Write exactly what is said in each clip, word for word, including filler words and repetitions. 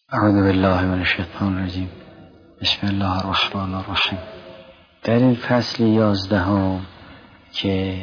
اعوذ بالله من الشیطان الرجیم. بسم الله الرحمن الرحیم. در این فصل یازدهم که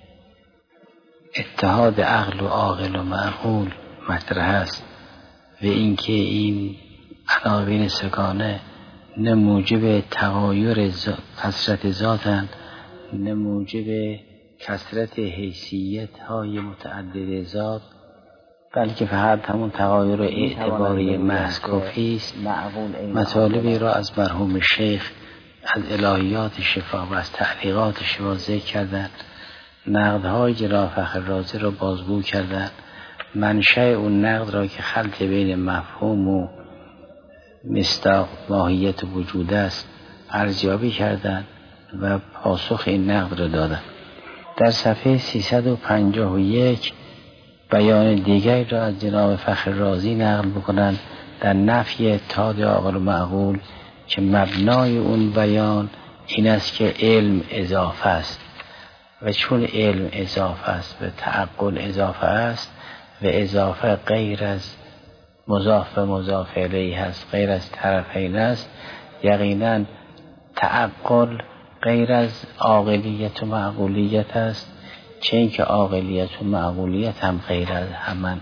اتحاد عقل و عاقل و معقول مطرح است و اینکه این عناوین سگانه نه موجب تغایر کثرت ذاتند نه موجب کثرت حیثیت های متعدد ذات، بلکه فقط همون تغایر اعتباری محض کافی است. مطالبی را از مرحوم شیخ از الهیات شفا و از تعلیقات شفا ذکر کردند، نقدهای را فخر رازی را بازگو کردند، منشأ اون نقد را که خلط بین مفهوم و مصداق ماهیت وجود است ارزیابی کردند و پاسخ این نقد را دادند. در صفحه سیصد و پنجاه و یک بیان دیگری را از جناب فخر رازی نقل بکنند در نفی اتحاد عاقل و معقول که مبنای اون بیان این است که علم اضافه است و چون علم اضافه است و تعقل اضافه است و اضافه غیر از مضاف و مضاف الیه است، غیر از طرفین است، یقینا تعقل غیر از عاقلیت و معقولیت است، چه اینکه عاقلیت و معقولیت هم غیر از همان.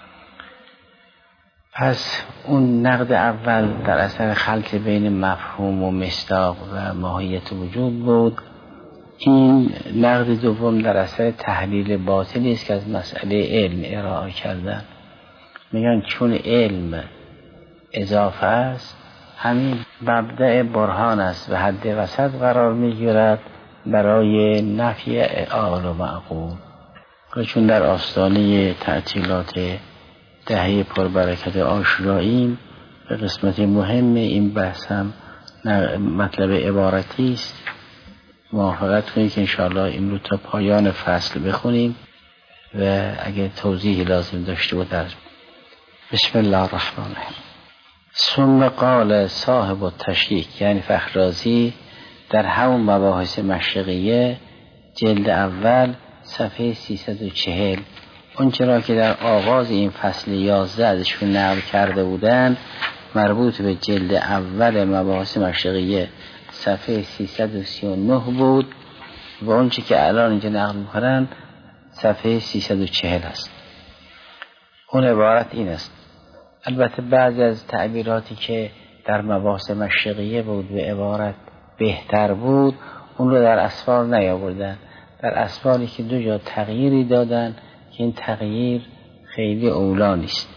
پس اون نقد اول در اثر خلط بین مفهوم و مصداق و ماهیت وجود بود. این نقد دوم در اثر تحلیل باطلی است که از مسئله علم ارائه کردن. میگن چون علم اضافه است همین مبدأ برهان است و حد وسط قرار میگیرد برای نفی عاقل و معقول. چون در آستانه تعطیلات دهه پربرکت عاشوراییم به قسمت مهم این بحث هم مطلب عبارتی است. موافقت کنید که انشاءالله این رو تا پایان فصل بخونیم و اگه توضیحی لازم داشته بود درج. بسم الله الرحمن الرحیم. ثم قال صاحب التشییک یعنی فخر رازی در همون مباحث مشرقیه جلد اول صفحه سیصد و چهل اون چرا که در آغاز این فصل یازده ازشون نقل کرده بودند مربوط به جلد اول مباحث مشرقیه صفحه سیصد و سی و نه بود و اون چی که الان اینجا نقل میکنن صفحه سیصد و چهل است. اون عبارت این است. البته بعضی از تعبیراتی که در مباحث مشرقیه بود به عبارت بهتر بود اون رو در اسفار نیاوردن، در اسفاری که دو جا تغییری دادن که این تغییر خیلی اولا نیست.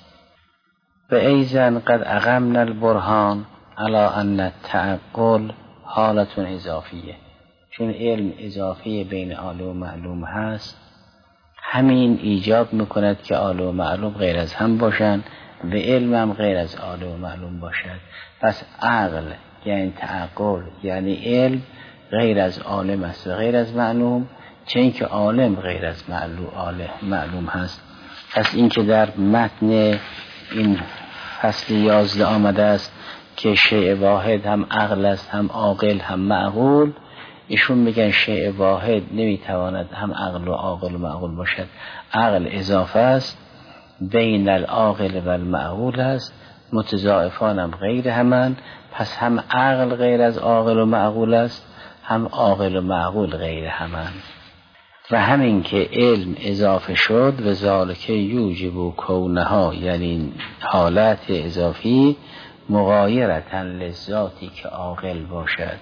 و ایزن قد اقمنا البرهان علی ان التعقل حالت اضافیه. چون علم اضافی بین عالم و معلوم هست همین ایجاب میکند که عالم و معلوم غیر از هم باشند و علم هم غیر از عالم و معلوم باشد. پس عقل یعنی تعقل یعنی علم غیر از عالم است و غیر از معلوم، چه اینکه عالم غیر از معلوم معلوم هست. پس اینکه در متن این فصل یازده آمده است که شیء واحد هم عقل است هم عاقل هم معقول، ایشون میگن شیء واحد نمیتواند هم عقل و عاقل و معقول باشد. عقل اضافه است بین العاقل و المعقول است، متضاعفان هم غیر همان. پس هم عقل غیر از عاقل و معقول است هم عاقل و معقول غیر همان. و همین که علم اضافه شد و ذالک یوجب کونها یعنی حالت اضافی مغایرتا لذاتی که عاقل باشد.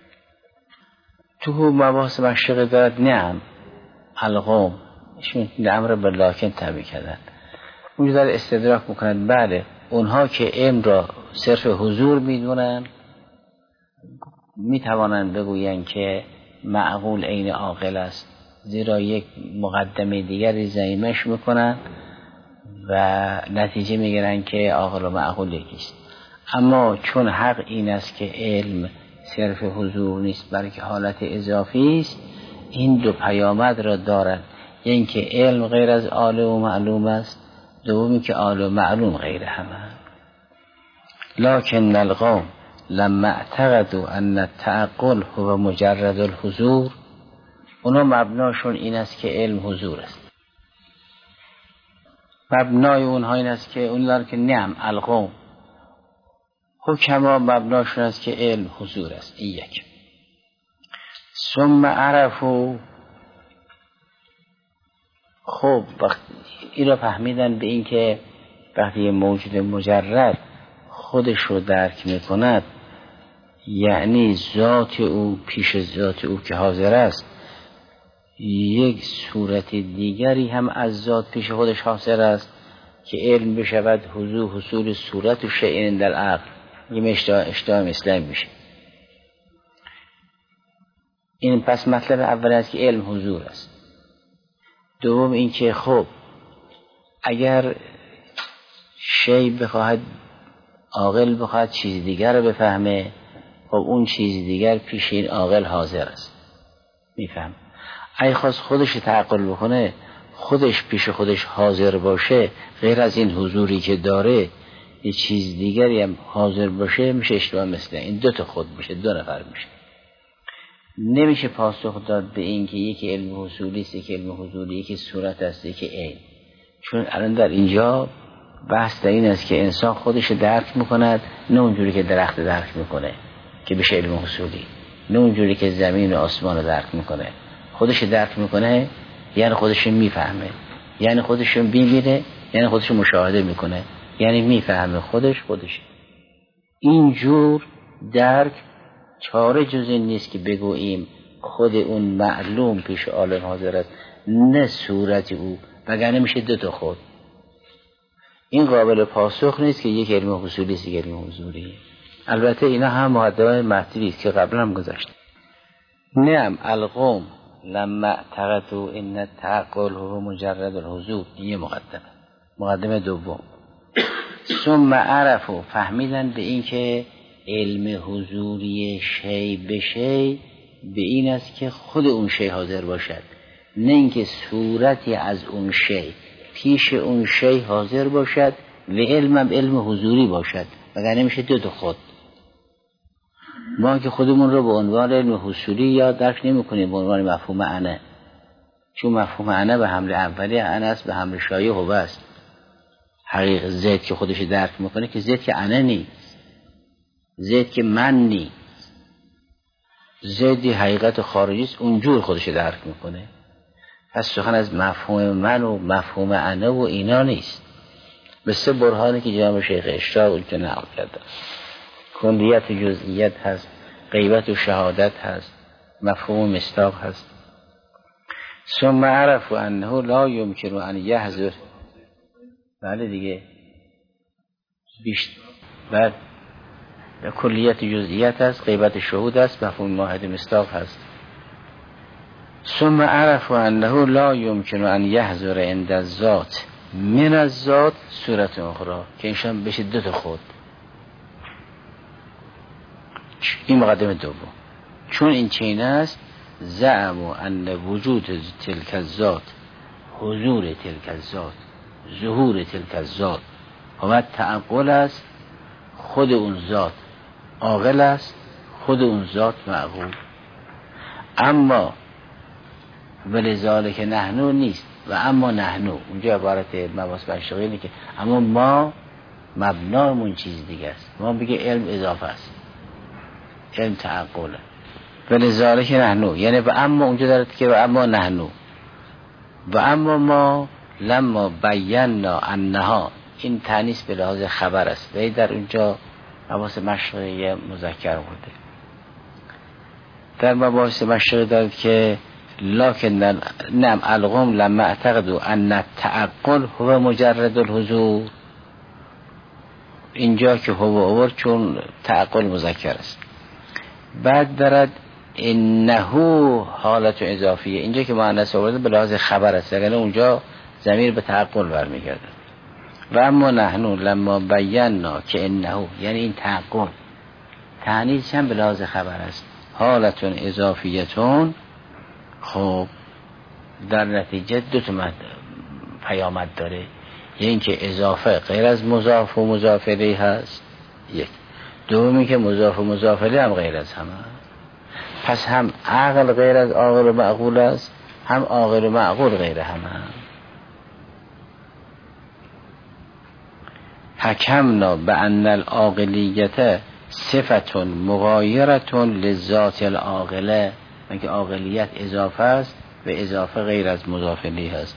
تو مباحث مشرقی دارد نعم القوم ایشون امر به لکن تبیه کردن. اونجا در استدراک میکنند بله اونها که علم را صرف حضور میدونن میتوانند بگویند که معقول عین عاقل است، زیرا یک مقدمه دیگری ضمیمش میکنن و نتیجه میگیرن که عاقل و معقول یکیست. اما چون حق این است که علم صرف حضور نیست بلکه حالت اضافی است، این دو پیامد را دارند، یعنی که علم غیر از عالم و معلوم است، دومی که عالم و معلوم غیر همه. لکن القوم لما اعتقدوا ان التعقل هو مجرد الحضور، اونا مبناشون این است که علم حضور است. مبنای اونها این است که اون دارن که نعم القوم حکما مبناشون است که علم حضور است. این یک. ثم عرفو، خب وقت این را فهمیدن به این که وقتی موجود مجرد خودش رو درک میکند، یعنی ذات او پیش ذات او که حاضر است، یک صورت دیگری هم از ذات پیش خودش حاضر است که علم بشود حضور حصول صورت و شیء در عقل. این اشتباه اشتباه اسلام میشه. این پس مطلب اول است که علم حضور است. دوم این که خب اگر شیء بخواهد عاقل بخواهد چیز دیگر رو بفهمه، خب اون چیز دیگر پیش این عاقل حاضر است، میفهم. اگه خواست خودش تعقل بکنه، خودش پیش خودش حاضر باشه، غیر از این حضوری که داره یه چیز دیگری هم حاضر باشه، میشه اشتباه مثل این. دو تا خود میشه، دو نفر میشه. نمیشه پاسخ داد به این که یکی علم حصولی است، یکی علم حضوری، یکی صورت است، یکی عین. چون الان در اینجا بحث در این است که انسان خودش درک میکند، نه اونجوری که درخت درک میکنه که بشه علم حصولی، نه اونجوری که زمین و آسمان رو درک میکنه. خودش درک میکنه یعنی خودش میفهمه، یعنی خودش میبینه، یعنی خودش مشاهده میکنه، یعنی میفهمه خودش خودش. اینجور درک چاره جز این نیست که بگوییم خود اون معلوم پیش عالم حاضر است، نه صورت او، وگرنه میشه دو تا خود. این قابل پاسخ نیست که یک علم حصولی است، یک علم حضوری. البته اینا هم مقدمه مطلبی است که قبلا هم گذاشتم. نعم القوم لما اعتقدوا ان التعقل هو مجرد الحضور. این مقدمه. مقدمه دوم، ثم عرفوا، فهمیدن به این که علم حضوری شی به شی به این است که خود اون شی حاضر باشد، نه اینکه صورتی از اون شی پیش اون شی حاضر باشد و علمم علم حضوری باشد، وگرنه میشه دو تا خود. ما که خودمون رو به عنوان علم حصولی یاد درک نمی کنیم، به عنوان مفهوم انه، چون مفهوم انه به حمل اولی انه است، به حمل شایع هو است. حقیقت ذات که خودش درک میکنه که ذات که انه نیست، ذات که من نیست، ذاتی حقیقت خارجی است، اونجور خودش درک میکنه. پس سخن از مفهوم من و مفهوم انه و اینا نیست. به سه برهانی که جناب شیخ اشتاق اونجا نقل کرده، کلیت و جزئیت هست، غیبت و شهادت هست، مفهوم مصداق هست. ثم عرفوا انه لا یمکن ان یحضر. بله دیگه بیشتر بعد کلیت جزئیت هست، غیبت شهود هست، مفهوم ماهد مصداق هست. ثم عرفوا انه لا یمکن ان یحضر عند الذات من الذات صورت اخرى، که اینشان بشه دو تا خود. این مقدمه دوم. چون این چین است، زعموا ان وجود تلک الذات، حضور تلک الذات، ظهور تلک الذات و تعقل است، خود اون ذات عاقل است، خود اون ذات معقول. اما ولذالک نحنو نیست و اما نحنو، اونجا عبارت مباحث بنشقی اینه که اما ما مبنامون چیز دیگه است. ما بگه علم اضافه است، علم تعقله. ولذالک نحنو یعنی و اما اونجا دارد که و اما نحنو و اما ما لما بینا انها، این تانیث به لحاظ خبر است و در اونجا مباحث مشرقی مذکر بوده. در مباحث مشرقی دارد که لکن نعم القوم لما اعتقدوا ان التعقل هو مجرد الحضور. اینجا که هو آورد چون تعقل مذکر است. بعد دارد انه حالت اضافیه، اینجا که مؤنث آورده به لحاظ خبر است، اگر اونجا ضمیر به تعقل برمیگرده. و اما نحنو لما بینا که انه، یعنی این تعقل تعنیش هم به لحاظ خبر است، حالت اضافیتون. خب در نتیجه دو تا پیامد داره، یعنی این که اضافه غیر از مضاف و مضاف الیه هست، یک. دومی که مضاف و مضاف الیه هم غیر از همه. پس هم عقل غیر از عاقل و معقول است، هم عاقل و معقول غیر همه. حکمنا بأن العاقلیت صفت مغایرة لذات العاقله، که عاقلیت اضافه است و اضافه غیر از مضاف الیه است.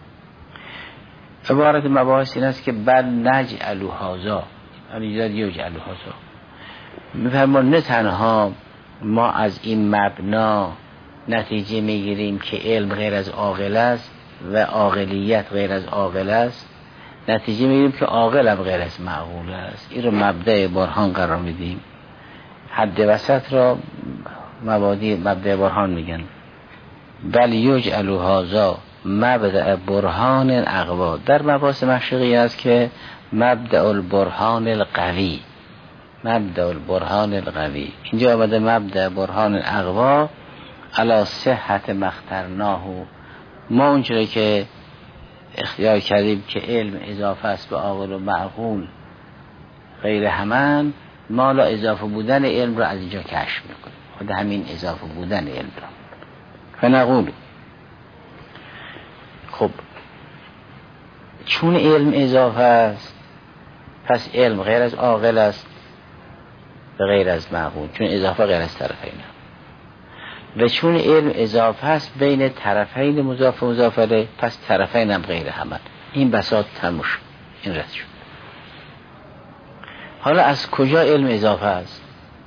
عبارت مباحث این است که بل نجعل هذا، الیجاد یجعل هذا، میفرمان نه تنها ما از این مبنا نتیجه میگیریم که علم غیر از عاقل است و عاقلیت غیر از عاقل است، نتیجه میگیریم که عاقل هم غیر از معقول است. این رو مبدأ برهان قرار میدیم. حد وسط را مبادی مبدأ برهان میگن. بل یجعل هذا مبدأ برهان اقوا. در مباحث مشرقی است که مبدأ البرهان القوی، مبدأ البرهان القوی. اینجا آمده مبدأ برهان اقوا علی صحت مخترناه. ما اونجوری که اختیار کردیم که علم اضافه است به عاقل و معقول غیر همان، ما لا اضافه بودن علم را از اینجا کشف میکنیم، خود همین اضافه بودن علم را. فنقول، خب چون علم اضافه است پس علم غیر از عاقل است و غیر از معقول، چون اضافه غیر از طرفین، و چون علم اضافه است بین طرفین مضاف و مضاف الیه، پس طرفین هم غیر همان. این بساط تموم شد، این رد شد. حالا از کجا علم اضافه است؟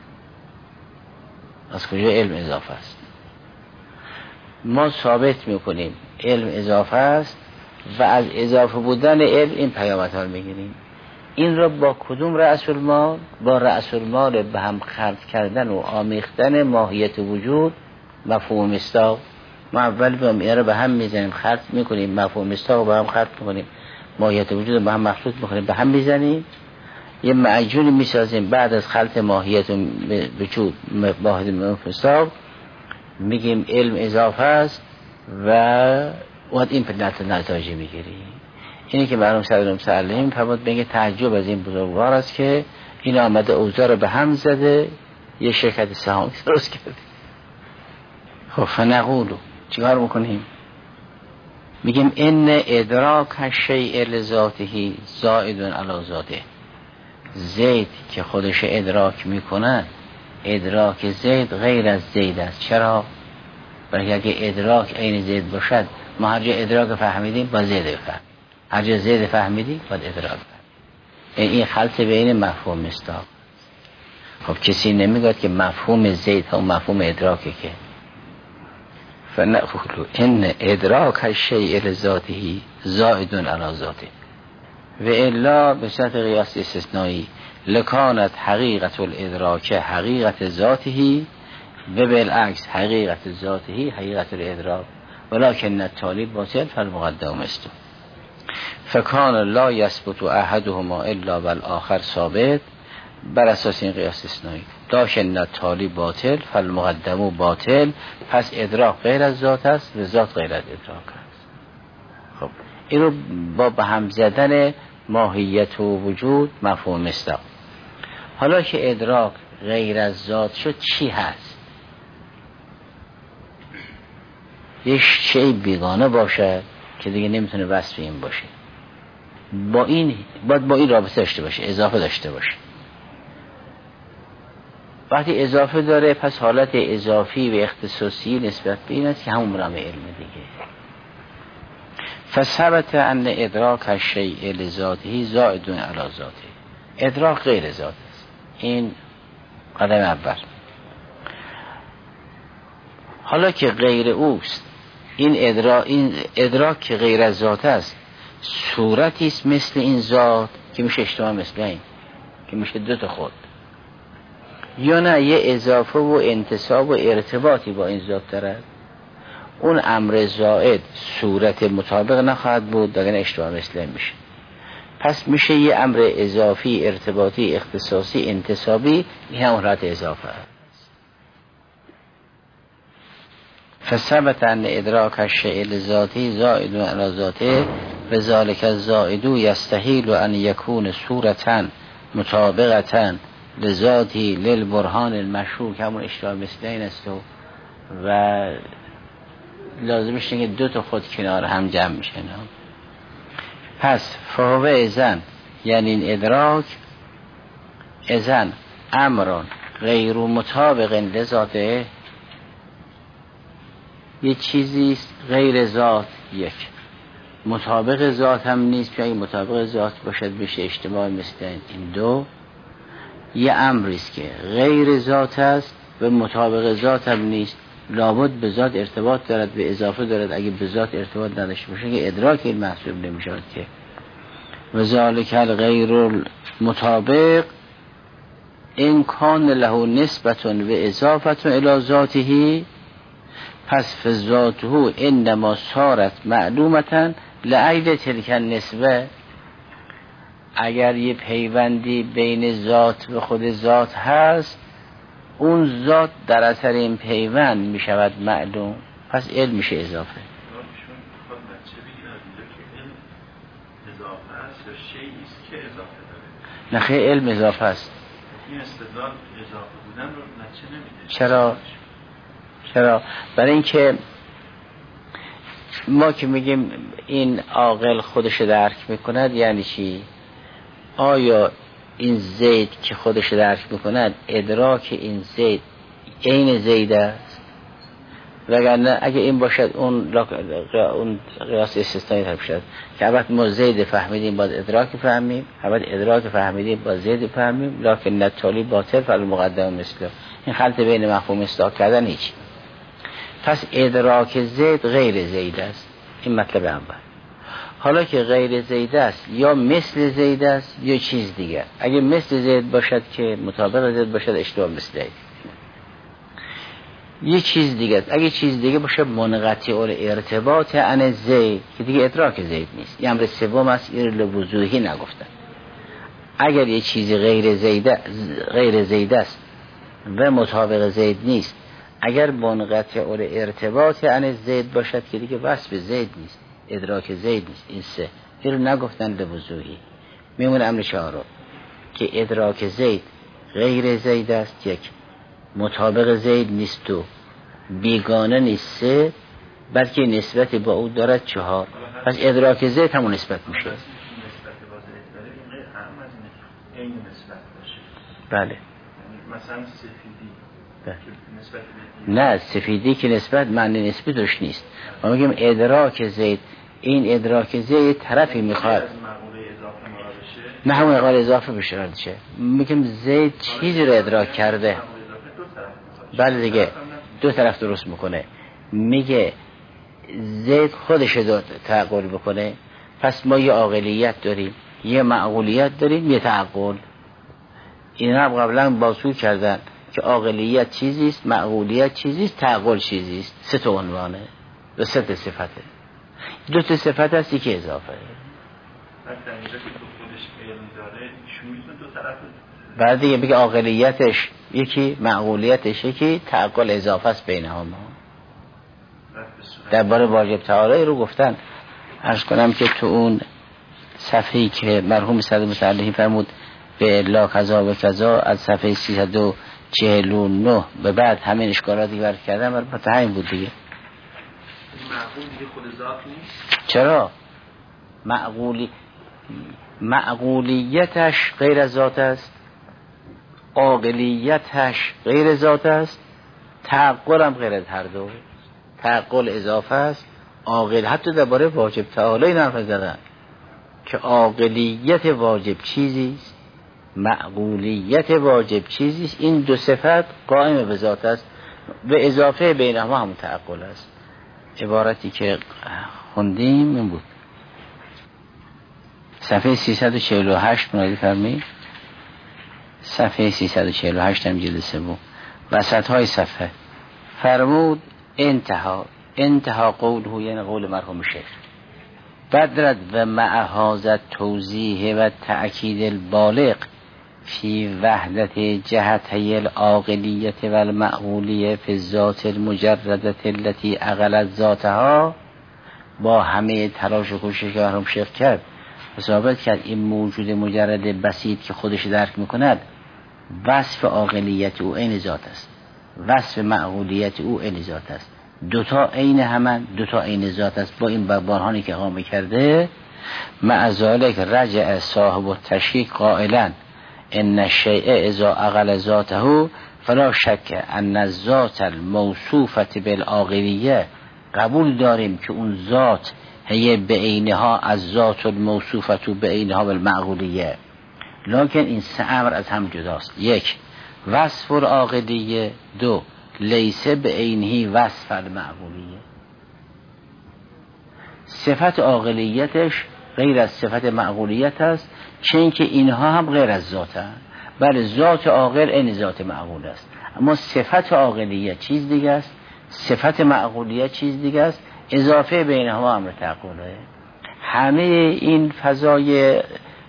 از کجا علم اضافه است؟ ما ثابت میکنیم علم اضافه است و از اضافه بودن علم این پیامدها رو میگیریم. این را با کدوم رأس المال؟ با رأس المال به هم خلط کردن و آمیختن ماهیت وجود، مفهوم مصداق. ما اول به هم به هم میزنیم، خلط میکنیم، مفهوم مصداق به هم خلط میکنیم، ماهیت وجود به هم مخلوط میکنیم، به هم میزنیم، یه معجون میسازیم. بعد از خلط ماهیت وجود ماهیت مصداق میگیم علم اضافه است و وقت این پدنت نتایج میگیریم. اینی که مرحوم صدر مسلم فرمود بگه تعجب از این بزرگوار است که این آمده اوضاع رو به هم زده، یه شرکت سهامی درست کرده. خب فنقولو چیکار میکنیم؟ میگیم ان ادراک الشیء لذاته زائد علی ذاته. زید که خودش ادراک میکنه، ادراک زید غیر از زید است. چرا؟ برای اگه ادراک عین زید باشد، ما هر جا ادراک فهمیدیم با زید بفهم، هر جا زید فهمیدیم با ادراک فهمیدیم. این خلط بین مفهوم مصداق. خب کسی نمیگه که مفهوم زید هم مفهوم ادراکه که. فنقول ان ادراک الشیء لذاته زائد علی ذاته و الا به صورت قیاس استثنایی لکانت حقیقت الادراک حقیقت ذاته و بالعکس حقیقت ذاته حقیقت الادراک ولکن التالی باطل فالمقدم است. فکان لا یثبت احدهما الا والآخر ثابت. بر اساس این قیاس استثنایی لکن التالی باطل فالمقدم باطل، پس ادراک غیر از ذات است و ذات غیر از ادراک است. خب این رو با به هم زدن ماهیت و وجود مفهوم مصداق. حالا که ادراک غیر از ذات شد چی هست؟ یک شی بیگانه باشه که دیگه نمیتونه وصف این باشه، با این باید با این رابطه داشته باشه، اضافه داشته باشه. وقتی اضافه داره پس حالت اضافی و اختصاصی نسبت به این است که همون برام علم دیگه. فثبت ان ادراک الشیء لذاته زائد علی ذاته. ادراک غیر ذات است. این قدم اول. حالا که غیر اوست، این ادراک این ادراک که غیر از ذات است صورتی است مثل این ذات که میشه اجتماع مثل این که میشه دو تا خود، یا نه یه اضافه و انتساب و ارتباطی با این ذات دارد. اون امر زائد صورت مطابق نخواهد بود، دیگه اجتماع مثل این میشه. پس میشه یه امر اضافی ارتباطی اختصاصی انتسابی، این هم حالت اضافه است. فثبت ان ادراک الشیء لذاته زائد علی ذاته و ذلک الزائد یستحیل ان یکون صورتا مطابقتا لذاتی للبرهان المشروع، همون اشتباه مثل این است و لازمش اینه که دو تا خود کنار هم جمع میشن. پس فهوه ازن یعنی این ادراک اذن امران غیر مطابق لذاته، یه چیزی غیر ذات، یک مطابق ذات هم نیست، چون اگه مطابق ذات باشد بشه اجتماع مثل این دو. یه امریست که غیر ذات است و مطابق ذات هم نیست، لابد به ذات ارتباط دارد، به اضافه دارد. اگه به ذات ارتباط نداشته باشه که ادراک این محسوب نمیشود که. و ذالک الغیر مطابق این کان له نسبت و اضافت الی ذاته، پس فذاته انما صارت معلومتا لعید تلک النسبه. اگر یه پیوندی بین ذات و خود ذات هست، اون ذات در اثر این پیوند می شود معلوم، پس علم میشه اضافه. نخیر علم اضافه است. این استدلال اضافه بودن رو نتیجه نمیده. چرا؟ چرا؟ برای اینکه ما که میگیم این عاقل خودش درک میکند، یعنی چی؟ آیا این زید که خودش درک میکند ادراک این زید عین زید است؟ وگرنه اگه این باشد اون اون قیاس استثنایی حساب شد که البته ما زید فهمیدیم باید ادراک فهمیم، البته ادراک فهمیدیم باید زید فهمیم، لکن نتالی باطل فعل مقدم مثل این خلط بین مفهوم اصلاح کردن هیچ. پس ادراک زید غیر زید است، این مطلب اول. حالا که غیر زید است یا مثل زید است یا چیز دیگر. اگه مثل زید باشد که مطابق زید باشد اشتباه مثل زید، یه چیز دیگه است. اگه چیز دیگه باشه منقطع الارتباط عن زید که دیگه ادراک زید نیست، یه امر سوم است، این لوضوحی نگفتن. اگر یه چیزی غیر زید غیر زید است و مطابق زید نیست، اگر منقطع الارتباط عن زید باشد که دیگه وصف زید نیست، ادراک زید نیست. این سه این نگفتن لوضوحی. میمونه امر چهارم که ادراک زید غیر زید است، یک مطابق زید نیست، و بیگانه نیست، سه بلکه نسبت با او دارد، چهار. پس ادراک زید همون نسبت میشه. نسبت با زید داره این غیر اهم از این این نسبت باشه. بله. مثلا سفیدی بله. نسبت نه سفیدی که نسبت معنی نسبی درش نیست. ما میگیم ادراک زید، این ادراک زید طرفی میخواد نه همون اقال اضافه بشه. میگیم زید چیزی رو ادراک کرده، بله دیگه دو طرف درست میکنه. میگه زید خودش رو تعقل بکنه، پس ما یه عاقلیت داریم، یه معقولیت داریم، یه تعقل. این هم قبلا بازگو کردن که عاقلیت چیزیست، معقولیت چیزیست، تعقل چیزیست. سه تا عنوانه و سه تا صفته. دو تا صفت هستی که اضافه. بعد دیگه بگه عاقلیتش یکی، معقولیتش یکی، تعقل اضافه است بینهما. درباره واجب تعالی رو گفتن. عرض کنم که تو اون صفحه‌ای که مرحوم صدر مصلحی فرمود به لا کذا و کذا، از صفحه سیصد و چهل و نه به بعد همین اشکالاتی که برد کردن البته همین بود دیگه. معقول دیگه خود ذات نیست. چرا؟ معقولی معقولیتش غیر از ذات است، عاقلیتش غیر ذات است، تعقل هم غیر از هر دو. تعقل اضافه است، عاقل. حتی درباره واجب تعالی نرف زدن که عاقلیت واجب چیزیست، معقولیت واجب چیزیست. این دو صفت قائم به ذات است و اضافه بینهما هم تعقل است. عبارتی که خوندیم این بود. صفحه سیصد و چهل و هشت منادی فرمی، صفحه سیصد و چهل و هشت هم جلد سوم وسط های صفحه فرمود انتها انتها قوله، یعنی قول مرحوم شیخ، بدرد و مع هذا توضیح و تأکید البالغ فی وحدت جهتی العاقلیت و المعقولیه فی الذات المجردت التي اغلت ذاتها. با همه تلاش و کوشش که مرحوم شیخ کرد ثابت کرد این موجود مجرد بسیط که خودش درک میکند وصف عاقلیت او عین ذات است، وصف معقولیت او عین ذات است. دوتا عین همان، دوتا عین ذات است. با این برهانی که اقامه کرده مع ذلك رجع صاحب التشریح قائلا ان الشیء اذا اقل ذاته فلا شک ان الذات الموصوفه بالعاقلیه، قبول داریم که اون ذات هی به عینها از ذات الموصوفه به عینها بالمعقولیه، لکن این سه امر از هم جداست. یک، وصف العاقلیه. دو، لیس به عینهی وصف المعقولیه. صفت عاقلیتش غیر از صفت معقولیت است، چون که اینها هم غیر از ذات هست. بله ذات عاقل این ذات معقول است، اما صفت عاقلیت چیز دیگه است، صفت معقولیت چیز دیگه است، اضافه بینهما امر تعقله. همه این فضای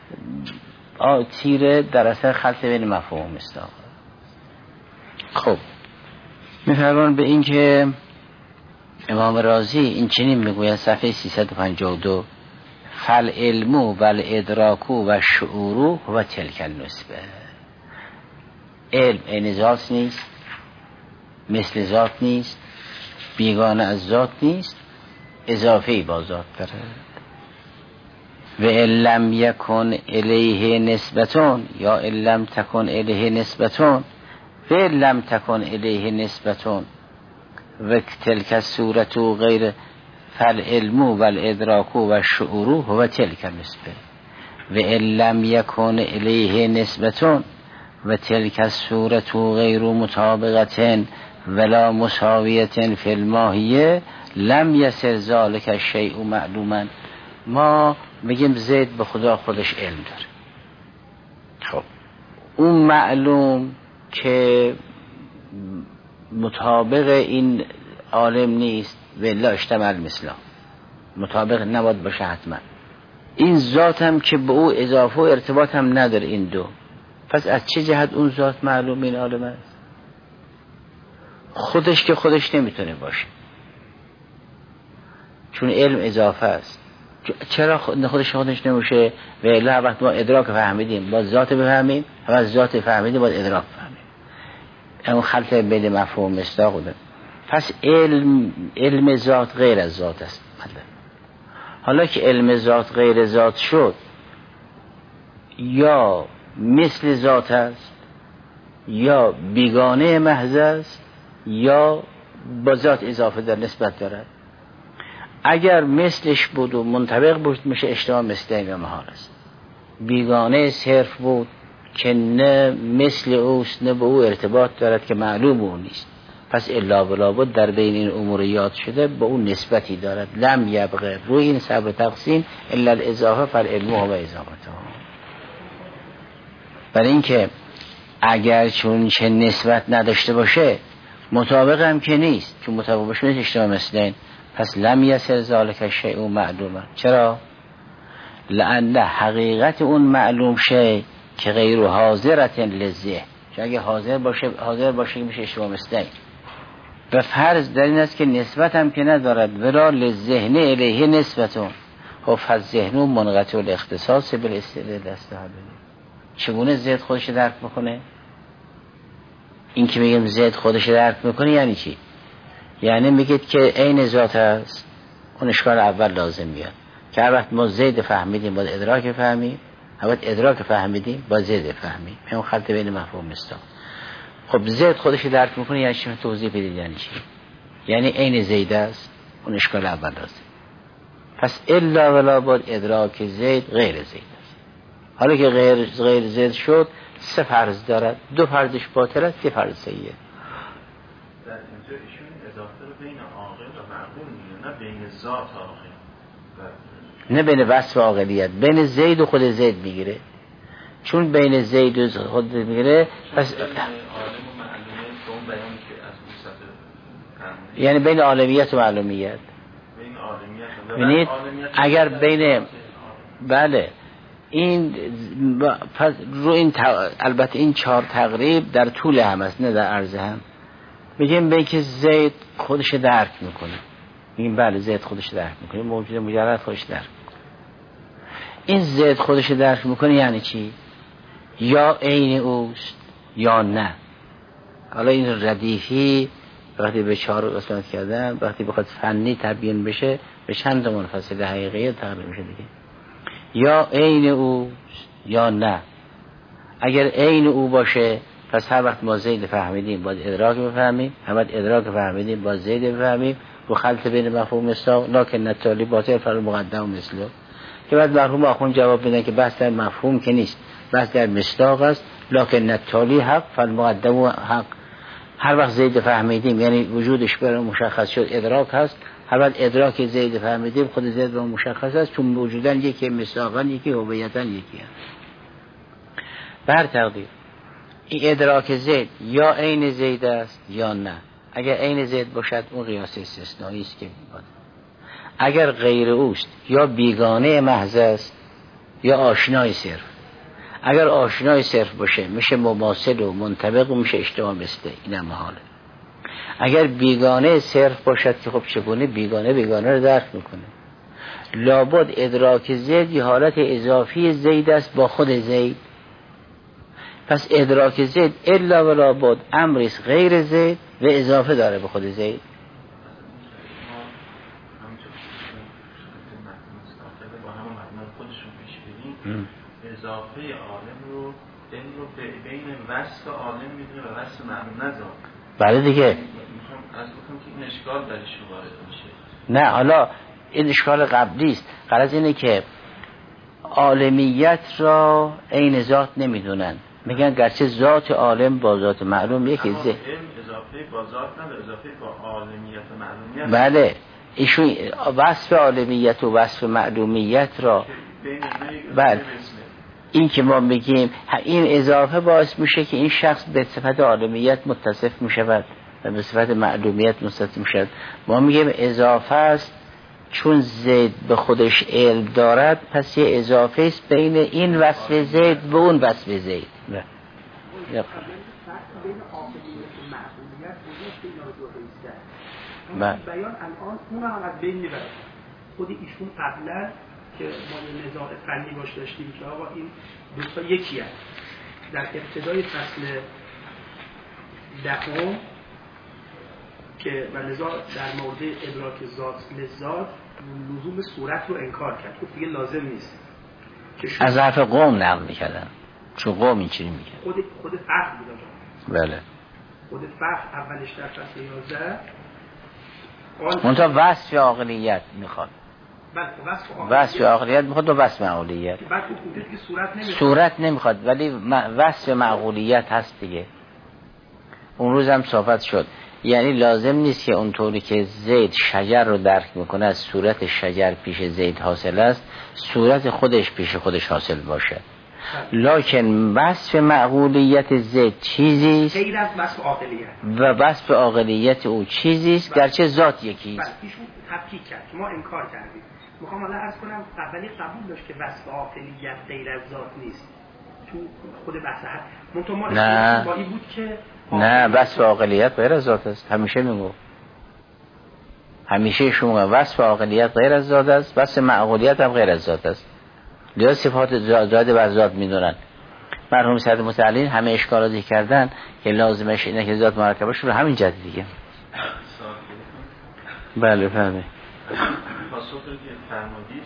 تیره در اثر خلط بین مفهوم و مصداق. خب میفرمان به این که امام رازی این چنین میگوید صفحه سیصد و پنجاه و دو فالعلم والادراک و شعور و تلک النسبه. علم عین ذات نیست، مثل ذات نیست، بیگانه از ذات نیست، اضافه با ذات داره. و لم یکن الیه نسبتون یا لم تکن الیه نسبتون و لم تکن الیه نسبتون و تلک الصورت غیر فالعلم والادراک و شعور و تلک النسبه و لم یکن الیه نسبتون و تلک الصورت غیر مطابقة ولا مساویة فی الماهیه لم یصر ذلک الشیء معلوما. ما میگیم زید به خدا خودش علم داره. خب اون معلوم که مطابق این عالم نیست و الا اشتمل مثلا، مطابق نباید باشه حتما. این ذات هم که به او اضافه و ارتباط هم نداره این دو، پس از چه جهت اون ذات معلوم این عالم است؟ خودش که خودش نمیتونه باشه، چون علم اضافه است. چرا خودش خودش نمیشه؟ و الا وقت ما ادراک فهمیدیم با ذات بفهمیم، هم از ذات فهمیدیم با ادراک فهمیم. اون خلط بین مفهوم مصداق بوده. پس علم علم ذات غیر از ذات است. حالا که علم ذات غیر ذات شد، یا مثل ذات است، یا بیگانه محض است، یا با ذات اضافه در نسبت دارد. اگر مثلش بود و منطبق بود میشه اشتباه مثل محال است. بیگانه صرف بود که نه مثل اوست نه به او ارتباط دارد که معلوم او نیست، پس الا بلا بود در بین این امور یاد شده به اون نسبتی دارد. لم یبقى روی این صبر تقسیم الا الاضافه فالعلم و اضافته. برای اینکه اگر چون چه نسبت نداشته باشه مطابق هم که نیست، چون مطابق باشه نیست اشتباه مثلین، پس لم یصر ذلک الشیء معلوما. چرا؟ لأن حقیقت اون معلوم شی که غیر حاضرت للذهن، چون اگه حاضر باشه حاضر باشه میشه اشتباه مثلین. و فرض در این است که نسبت هم که ندارد، ولا للذهن الیه نسبتون. خب فالذهن منقطع الاختصاص بالاستدلال استحاله. چگونه زید خودش درک میکنه؟ این که میگم زید خودش درک میکنه یعنی چی؟ یعنی میگید که عین ذات است. اون اشکال اول لازم میاد که هر وقت ما زید فهمیدیم باید ادراک فهمیم، هر وقت ادراک فهمیدیم باید زید فهمیم. همون خلط بین مفهوم است. خب زید خودش درک میکنه یعنی چی؟ توضیح بدید یعنی چی؟ یعنی عین زید است. اون اشکال اول لازم. پس الا ولا بود ادراک زید غیر زید است. حالا که غیر غیر زید شد سه فرض دارد، دو فرضش باطل است، یه فرض صحیحه. در اینجا ایشون اضافه رو بین عاقل و معقول میگه، نه بین ذات عاقل، نه بین وصف و عاقلیت، بین زید و خود زید میگیره. چون بین زید و خود میگیره پس عالم و معلومه که اون بیان که از اون سطح یعنی بین عالمیت و معلومیت. بین عالمیت ببینید اگر بین بله این پس رو این البته این چهار تقریب در طول هم است نه در عرض هم. میگیم به که زید خودش درک میکنه، میگیم بله زید خودش درک میکنه، موجود مجرد خودش درک میکنه. این زید خودش درک میکنه یعنی چی؟ یا عین اوست یا نه. حالا این ردیفی وقتی به چهار قسمت کردن وقتی بخواد فنی تبیین بشه به چند منفصل حقیقی تقریب میشه دیگه. یا عین او یا نه. اگر عین او باشه پس هر وقت ما زید فهمیدیم باید ادراک بفهمیم، هر وقت ادراک فهمیدیم باید زید بفهمیم. و خلط بین مفهوم مصداق لکن نتالی باطل فر مقدم مثله، که بعد مرحوم آخوند جواب بدن که بحث در مفهوم که نیست، بحث در مصداق است. لکن نتالی حق فر مقدم حق. هر وقت زید فهمیدیم یعنی وجودش برای مشخص شد ادراک هست، هر وقت ادراک زید فهمیدیم خود زید برای مشخص است، چون وجودن یکی مصداقا یکی هویتن یکی هست. بر تقدیر این ادراک زید یا عین زید است یا نه. اگر عین زید باشد اون قیاس استثنایی است که می‌باید. اگر غیر اوست یا بیگانه محض است یا آشنای صرف. اگر آشنای صرف باشه میشه مماثل و منطبق و میشه اشتباه مثله، این محاله. اگر بیگانه صرف باشد که خب چگونه بیگانه بیگانه رو درک میکنه، لابد ادراک زید یه حالت اضافی زید است با خود زید. پس ادراک زید الا و لابد امریست غیر زید و اضافه داره به خود زید. با همه معنی خودشون پیش بریم اضافه عالم رو این رو بین وصف عالم میدونه و وصف معلوم نذار. بله دیگه. میخوام از بکنم که این اشکال درش وارد میشه. نه حالا این اشکال قبلی است. غرض اینه که عالمیت را عین ذات نمیدونن، میگن گرچه ذات عالم با ذات معلوم یکی زه. اضافه با ذات نه، اضافه با عالمیت و معلومیت. بله ایشون وصف عالمیت و وصف معلومیت را بله این که ما میگیم این اضافه باعث میشه که این شخص به صفت عالمیت متصف میشود و به صفت معلومیت متصف میشود. ما میگیم اضافه است چون زید به خودش علم دارد، پس یه اضافه است بین این وصف زید به اون وصف زید. نه یا بیان الان اون هم از بین میبرد. خود ایشون قبلا که ما یه نزاع فنی باش داشتیم که آقا این دو تا یکی هست. در ابتدای فصل دهم که و نزاع در مورد ادراک ذات لذات لزوم صورت رو انکار کرد، خود دیگه لازم نیست که از حرف قوم نقل میکردن، چون قوم این چیزی میگه خود خود فقه بود. بله خود فقه اولش در فصل یازده منطقه وصف عقلیت میخواد. وصف عقلیت میخواد و وصف معقولیت. بعد تو خودت که صورت نمیخواد. صورت نمیخواد ولی وصف معقولیت هست دیگه. اون روز هم صحبت شد. یعنی لازم نیست که اونطوری که زید شجر رو درک میکنه از صورت شجر پیش زید حاصل است، صورت خودش پیش خودش حاصل باشه. لکن وصف معقولیت زید چیزی است غیر از وصف عاقلیت و وصف عاقلیت او چیزی است گرچه ذات یکی است. بله ایشون تفکیک کرد، ما انکار کردیم. میخوام حالا عرض کنم اولی قبول داشت که وصف عاقلیت غیر از ذات نیست تو خود بحث هست. منتها ما نه با این بود که نه وصف عاقلیت غیر از ذات است. همیشه میگم همیشه شما وصف عاقلیت غیر از ذات است، وصف معقولیت هم غیر از ذات است. لذا صفات ذات بر ذات میدونن. مرحوم سید متعلین همه اشکالاتی کردن که لازمش اینه که ذات مرکبه شروع همین جد دیگه. بله فهمه پاسخ رو که فرمودید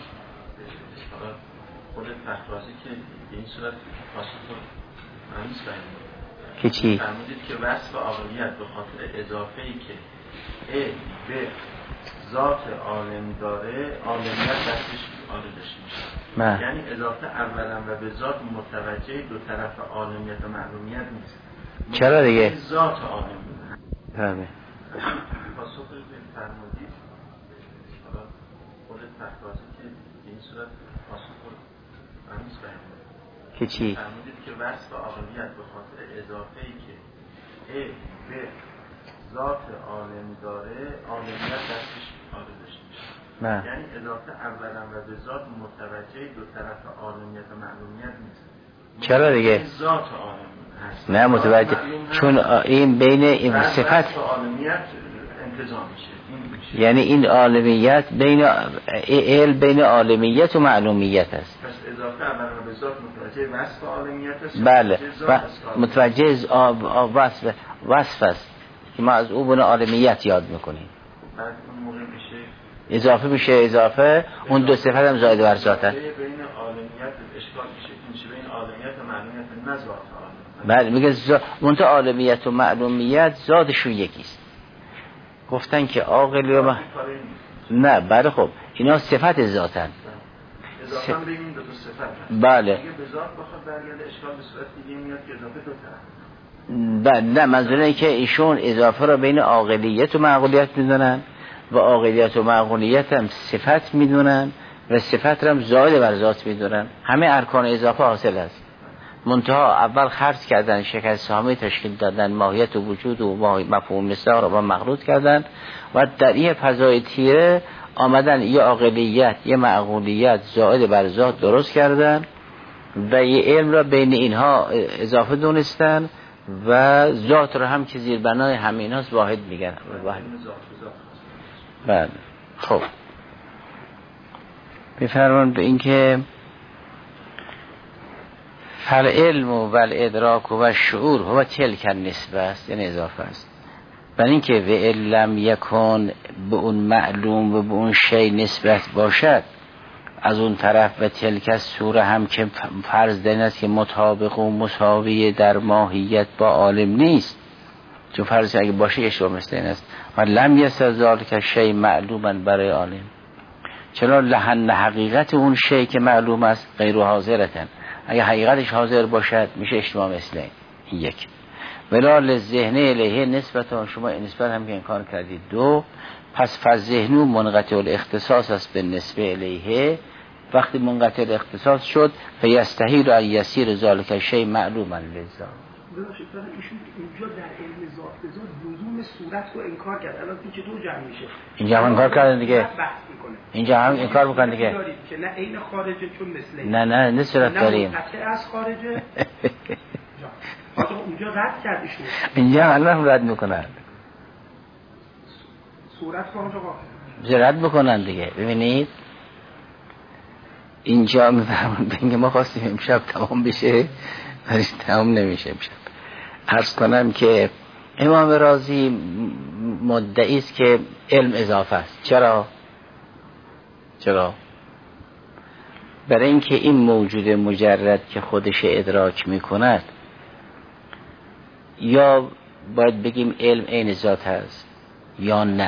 خود فخرازی که به این صورت پاسخ رو هنوز فرمودید که چی؟ فرمودید که وصف عاقلیت به خاطر اضافه‌ای که ا به ذات عالم داره عالمیت دستش آلودش میشه. من. یعنی اضافه اولا و به ذات متوجه دو طرف عالمیت و معلومیت نیست. چرا دیگه؟ ذات عالم فهمه پاسخ رو که فرمودید خود فخرازی که این صورت پاسخ رو هنوز فرمودید که چی؟ فرمودید که وصف عاقلیت به خاطر اضافه‌ای که ا به ذات عالم داره عالمیت دستش آلودش میشه. نه. یعنی اضافه اولا و به ذات متوجه دو طرف عالمیت و معلومیت نیست. چرا دیگه؟ ذات عالم هست. نه متوجه چون این بین این صفت عالمیت انتزاع میشه. این یعنی این عالمیت بین علم بین عالمیت و معلومیت است. پس اضافه اولا و به ذات متوجه وصف عالمیت است. بله متوجه وصف وصف است که ما از او بنا عالمیت یاد میکنیم. بعد اون موقع میشه اضافه میشه اضافه اون دو صفت هم زائد بر ذات است. بین عالمیت اشکال میشه بین عالمیت و معلومیت نه ذات عالم. بله میگه زا... منتها عالمیت و معلومیت ذاتشون یکیست. گفتن که عاقل و ما... نه بله خب اینا صفت ذاتن. اضافه هم بگیم دو تا صفت. بله. اگه به ذات بخواد برگرده اشکال به صورت دیگه میاد که اضافه دو طرف. بله نه منظور اینه که ایشون اضافه را بین عاقلیت و معقولیت میدونن و عاقلیت و معقولیت هم صفت میدونن و صفت را هم زائد بر ذات میدونن. همه ارکان اضافه حاصل است. منتها اول خرج کردن شکل سهامی تشکیل دادن ماهیت و وجود و مفهوم مصداق را با مخلوط کردن و در این فضای تیره آمدن یه عاقلیت یه معقولیت زائد بر ذات درست کردن و یه علم را بین اینها اضافه دونستن و ذات را هم که زیر بنای همین هاست واحد میگن. واحد. بله خب بفرمان به این که فالعلم و الادراک و شعور هو تلک النسبه است، یعنی اضافه است. بل این که و علم یکن به اون معلوم و به اون شی نسبت باشد از اون طرف و تلک سوره هم که فرض دین است که مطابق و مساوی در ماهیت با عالم نیست، چون فرض اگه باشه اشتباه مثل این است و لم یسر ذالک شی معلوما برای عالم، چرا لحن حقیقت اون شی که معلوم است غیر حاضرتن، اگه حقیقتش حاضر باشد میشه اشتباه مثل این. یک ولا للذهن الیه نسبت، شما نسبت هم که انکار کردید. دو پس فذهنو منقطع الاختصاص است به نسبه الیه، وقتی منقطع الاختصاص شد فیستحیل ان یسیر ذالک شی معلوما للذات. ببخشید ایشون اینجا در علم ذات به ذات لزوم صورت رو انکار کرد. الان تو چطور جمع میشه؟ اینجا هم انکار کردن دیگه. بحث میکنه. اینجا هم انکار میکنن دیگه. که نه عین خارجه چون مثل این. نه نه نه صورت داریم. نه منقطع از خارجه. اونجا رد کردیشون. اینجا الله رد میکنن. صورت رو اونجا رد میکنن دیگه. ببینید اینجا میفهمون بگه ما خواستیم امشب تمام بشه ولی تمام نمیشه امشب. عرض کنم که امام رازی مدعی است که علم اضافه است. چرا؟ چرا؟ برای اینکه این موجود مجرد که خودش ادراک میکند یا باید بگیم علم عین ذات هست یا نه.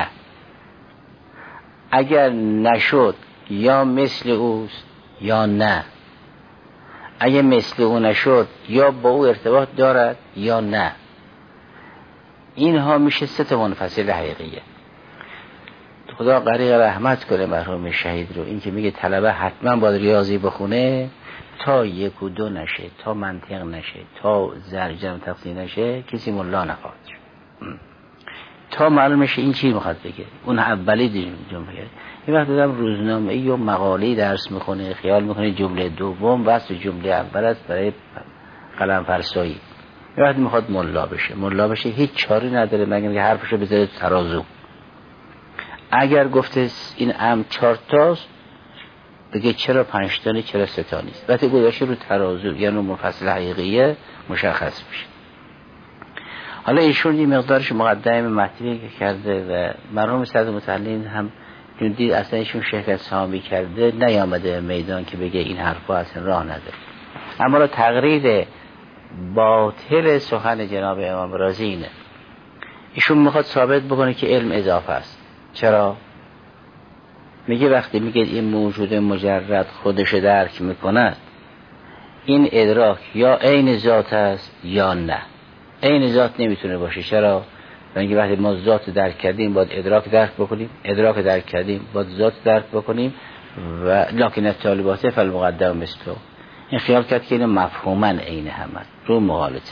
اگر نشد یا مثل اوست یا نه. اگه مثل او نشد یا با او ارتباط دارد یا نه. اینها میشه سه تا منفصل حقیقیه. خدا غریق رحمت کنه مرحوم شهید رو، این که میگه طلبه حتما باید ریاضی بخونه تا یک و دو نشه، تا منطق نشه، تا زرجم تفصیل نشه کسی ملا نخواهد شد. تا معلوم شه این چی میخواد بگه. اون اولی دیگه جمله یه وقت دادم روزنامه ای و مقاله درس میخونه خیال میکنه جمله دوم واسه جمله اول است برای قلم فرسایی. یه وقت میخواد ملا بشه. ملا بشه هیچ چاری نداره مگر اینکه حرفشو بذاره تو ترازو. اگر گفته این ام چهار تاست بگه چرا پنج تا چرا سه تا نیست. وقتی گذاشته رو ترازو یعنی مفصل حقیقیه مشخص میشه. حالا ایشون یه مقدارش مقدمه مطلبی که کرده و مرحوم صدر متعلین هم جندی اصلا ایشون شرکت سهامی کرده نیامده میدان که بگه این حرفا اصلا راه نداره. اما را تقریر باطل سخن جناب امام رازی اینه. ایشون میخواد ثابت بکنه که علم اضافه است. چرا؟ میگه وقتی میگه این موجود مجرد خودش درک میکند این ادراک یا عین ذات است یا نه. عین ذات نمیتونه باشه. چرا؟ یعنی وقتی ما ذات درک کردیم باید ادراک درک بکنیم، ادراک درک کردیم باید ذات درک بکنیم و لکن الطالبات فالمقدم مثله. این خیال کرد که این مفهوما عین هم است رو مغالطه.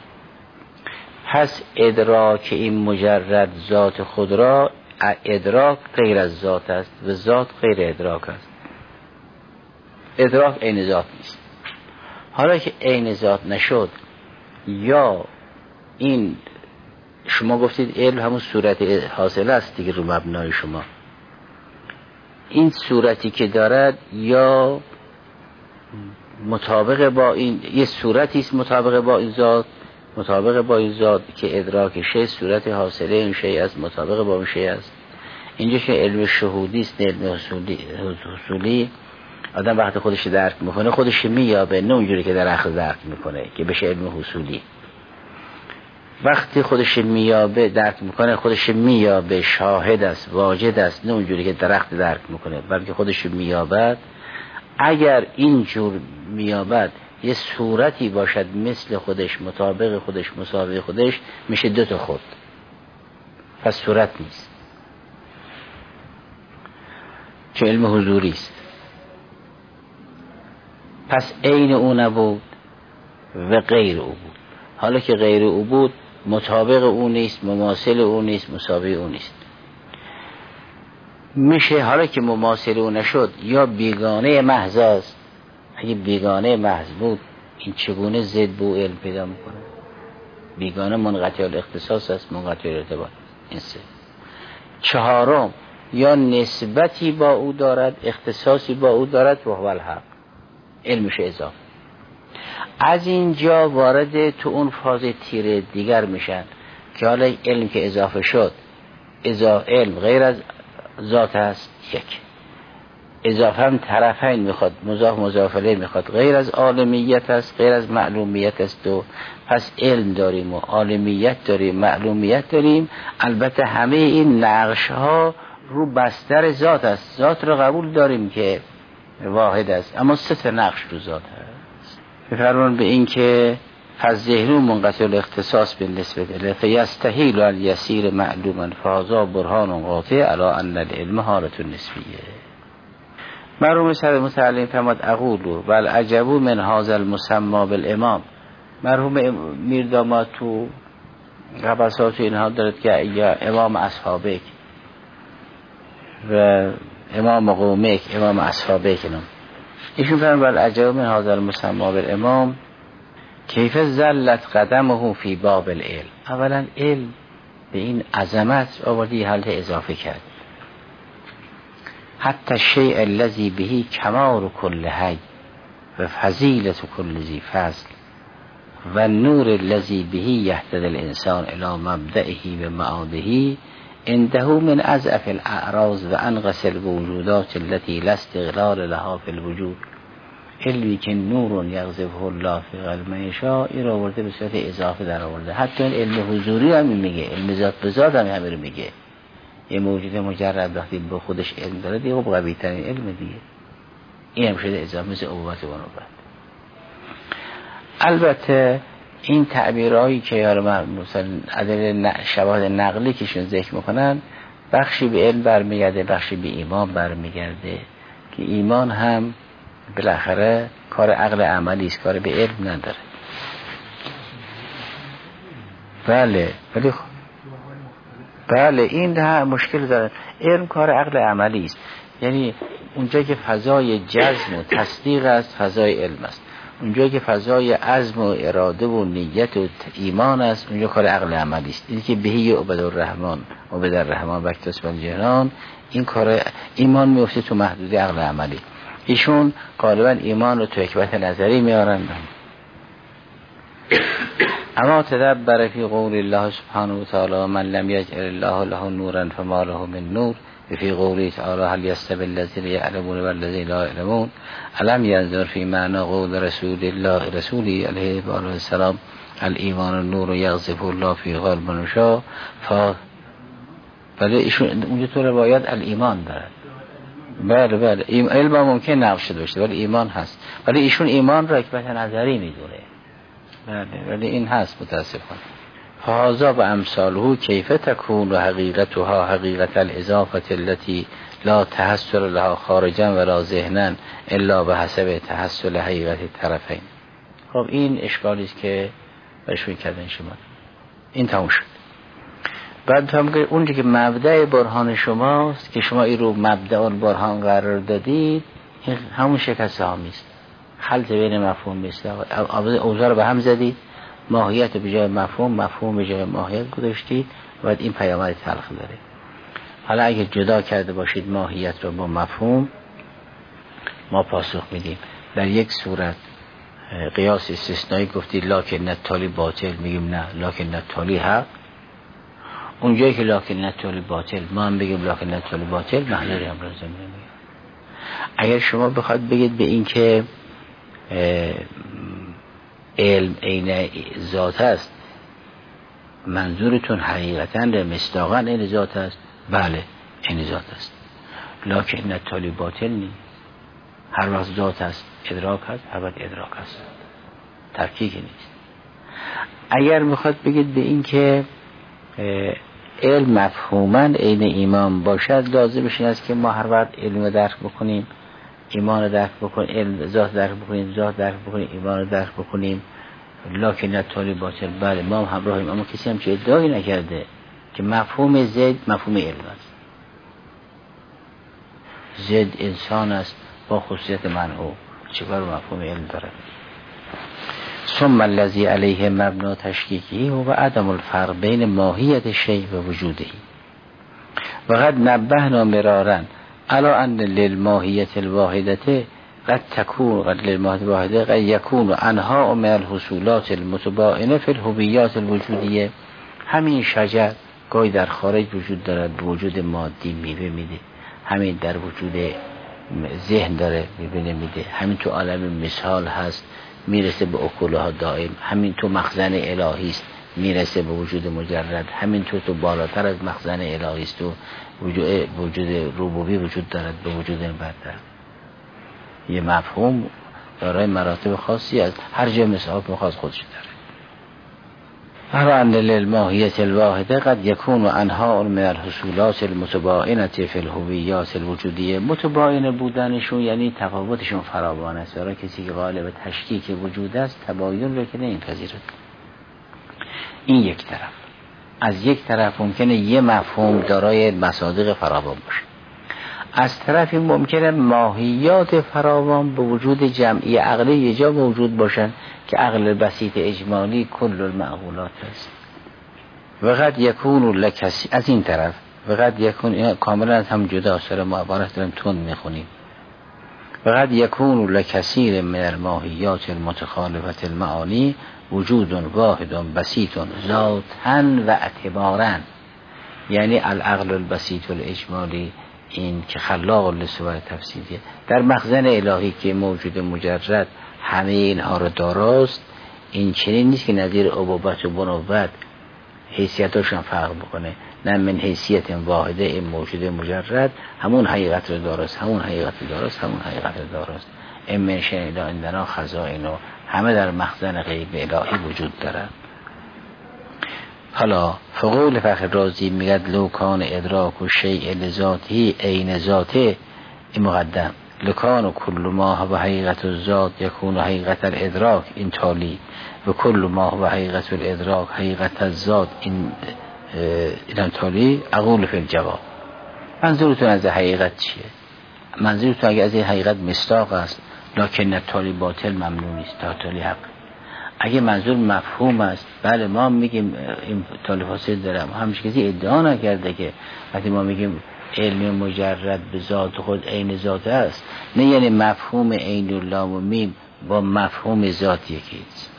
پس ادراک این مجرد ذات خود را ادراک غیر از ذات است و ذات غیر ادراک است. ادراک عین ذات نیست. حالا که عین ذات نشد یا این شما گفتید علم همون صورت حاصل است دیگه رو مبنای شما، این صورتی که دارد یا مطابق با این یه صورتی است مطابق با این ذات، مطابق با این ذات که ادراک شی صورت حاصله این شی است، مطابق با اون شی است. اینجا که علم شهودی است، علم حصولی, حصولی آدم وقتی خودش درک میکنه خودش مییابه، نه اونجوری که درخت درک میکنه که بشه علم حصولی. وقتی خودش مییابه درک میکنه خودش مییابه، شاهد است، واجد است، نه اونجوری که درخت درک میکنه، بلکه خودش مییابد. اگر اینجور مییابد یه صورتی باشد مثل خودش، مطابق خودش، مساوی خودش، میشه دو تا خود، پس صورت نیست، چه علم حضوری است. پس عین او نبود و غیر او بود. حالا که غیر او بود مطابق او نیست، مماثل او نیست، مساوی او نیست. میشه حالا که مماثل او نشد یا بیگانه محض است. اگه بیگانه محض بود این چگونه ضد بو علم پیدا میکنه؟ بیگانه منقطع الاختصاص است، منقطع الارتباط. این سه. چهارم، یا نسبتی با او دارد، اختصاصی با او دارد، و هو الحق، علمش اضافه. از اینجا وارد تو اون فاز تیر دیگر میشن که حالا علم که اضافه شد، اضافه علم غیر از ذات است، یک اضافه هم طرفین میخواد، مضاف مضاف الیه میخواد، غیر از عالمیت است، غیر از معلومیت است. دو، پس علم داریم و عالمیت داریم، معلومیت داریم. البته همه این نقش ها رو بستر ذات است. ذات رو قبول داریم که واحد است، اما سه تا نقش رو ذات هست. بفرمان به این که فالذهن منقطع الاختصاص بالنسبه الیه فیستحیل الیسیر معلوما فهذا برهان قاطع علی ان العلم حالت نسبیه. مرحوم سید متعلم فرمود اقول بل عجبوا من هذا المسمى بالامام. مرحوم میرداماد تو قبسات اینها دارد که یا امام اصحابک و امام قومک، امام اصحابک نام ایشون فرمود بل عجبوا من هذا المسمى بالامام کیف زلت قدمه فی باب العلم. اولا علم به این عظمت آوردی حالت اضافه کرد. حتی الشیء الذی به کمال کل حی و فضیلت کل ذی فضل و نور الذی به یهتدی الانسان الی مبدئه و معاده عنده من اضعف الاعراض و انقص الوجودات التي لا استغلال لها فی الوجود. علمی که نور یغذفه الله فی قلب من یشاء، این را آورده به صورت اضافه در آورده. حتی این علم حضوری هم میگه، علم ذات به ذات هم همین رو میگه. یه موجود مجرد وقتی به خودش علم داره دیگه قوی ترین علم دیگه. این هم شده اضافه، مثل عبوت و نوبت. البته این تعبیرهایی که یارو مثلا عدل شواهد نقلی کهشون ذکر میکنن، بخشی به علم برمیگرده، بخشی به ایمان برمیگرده، که ایمان هم بالاخره کار عقل عملی است، کار به علم نداره. بله ولی بله این ده مشکل داره. علم کار عقل عملی است، یعنی اونجا که فضای جزم و تصدیق است فضای علم است، اونجا که فضای عزم و اراده و نیت و ایمان است اونجا کار عقل عملی است. این که بهی عبد الرحمن عبد الرحمن بکتس بن جهان، این کار ایمان میفته تو محدوده عقل عملی. ایشون غالبا ایمان رو تو حکمت نظری میارن. اما تدبر فی قول الله سبحانه و تعالی من لم یجعل الله له نورا فما له من نور، فی قوله تعالی هل یستوی الذین یعلمون والذین لا یعلمون الم ینظر فی معنی قول رسول الله رسولی علیه و آله السلام الایمان النور یغذف الله فی قلب من یشاء. ولی ایشون اونجا تو روایت الایمان دارد. بله بله علم ممکن نقش شده باشه ولی ایمان هست، ولی ایشون ایمان را حکمت نظری میدونه. بله ولی این هست متاسفانه. هذا و امثاله کیف تکون و حقیقتها حقیقت الاضافه التي لا تحصل لها خارجا ولا ذهنا الا بحسب تحصل حقیقت الطرفین. خب این اشکالی است که برشون کردن شما. این تموم شد. بعد فهم که اونجا که مبدأ برهان شماست که شما این رو مبدأ برهان قرار دادید، این همون شکست هامی است. خلط بین مفهوم است. اوضاع رو به هم زدید، ماهیت به جای مفهوم، مفهوم به جای ماهیت گذاشتید و بعد این پیامد تلخ داره. حالا اگه جدا کرده باشید ماهیت رو با مفهوم، ما پاسخ میدیم در یک صورت قیاس استثنایی گفتید لکن التالی باطل، میگیم نه لکن التالی حق. اونجایی که لکن التالی باطل ما هم بگیم لکن التالی باطل، محضری هم لازم نمیگیم. اگر شما بخواد بگید به این که علم عین ذات است، منظورتون حقیقتا مصداقا عین ذات است؟ بله عین ذات است، لکن نتالی باطل نیست. هر وقت ذات است ادراک هست، هر وقت ادراک هست، تفکیک نیست. اگر میخواد بگید به این که علم مفهوما عین ایمان باشد، لازمش این است که ما هر وقت علم درک بکنیم، ایمان درک بکنیم، علم ذات درک بکنیم، ذات درک بکنیم، ایمان درک بکنیم، لکن نتالی باطل. بله ما هم همراهیم، اما کسی هم چه ادعایی نکرده که مفهوم زد مفهوم علم است. زد انسان است با خصوصیت منعو، چیکار مفهوم علم داره؟ ثم الذی علیه مبنا تشکیکی و عدم الفرق بین ماهیت شیء و وجوده. و قد نبهنا مرارا علی ان للماهیت الواحدة قد تكون قد للماهیت الواحدة قد يكون انواع من الحصولات المتباینه فی الهویات الوجودیه. همین شجر گاهی در خارج وجود دارد، به وجود مادی میوه میده، همین در وجود ذهن داره میبینه میده، همین تو عالم مثال هست میرسه به اکلها دائم، همین تو مخزن الهی است میرسه به وجود مجرد، همین تو تو بالاتر از مخزن الهی است تو وجود وجود ربوبی وجود دارد به وجود برتر. یه مفهوم دارای مراتب خاصی از هر جای مثال خاص خودش داره. هر ان للماهیت الواحده قد یکون انواع من الحصولات المتباینه فی الهویات الوجودیه. متباین بودنشون یعنی تفاوتشون فراوان است. برای کسی که قائل به تشکیک وجود است تباین رو که نمیپذیرد. این یک طرف. از یک طرف ممکنه یه مفهوم دارای مصادیق فراوان باشه، از طرفی ممکنه ماهیات فراوان به وجود جمعی عقلی یه جا موجود باشن که عقل بسیط اجمالی کل المعقولات است. و قد یکون لکسی از این طرف و قد یکون این کاملا هم جدا سر ما عبارت داریم تون میخونیم. و قد یکون لکثیر من الماهیات المتخالفة المعانی وجود واحد بسیط ذاتاً و اعتباراً. یعنی العقل البسیط الاجمالی این که خلاق لسوای تفسیریه در مخزن الهی که موجود مجرد همه اینها رو داراست، این چنین نیست که نظیر ابوبت و بنوبت حیثیتاشون فرق بکنه، نه من حیثیت واحده این موجود مجرد همون حقیقت رو داراست، همون حقیقت رو داراست، همون حقیقت رو داراست. این منشن اله اندنا خزائن و همه در مخزن غیب الهی وجود دارد. حالا فقول فخر رازی میگد لو کان ادراک و شیء لذاتی عین ذاته، این مقدم لکان و کل ما هو حقیقت الذات یکون حقیقت الادراک این تالی و کل ما هو حقیقت الادراک حقیقت الذات این این تالی. اقول فی الجواب منظورتون از حقیقت چیه؟ منظورتون اگه از این حقیقت مصداق است لکن التالی باطل ممنوع نیست، تالی حق. اگه منظور مفهوم است بله ما میگیم این تالی فاصل دارم، همش کسی ادعا نکرده که وقتی ما میگیم علم مجرد به ذات خود عین ذات است، نه یعنی مفهوم عین اللام و میم با مفهوم ذات یکیست.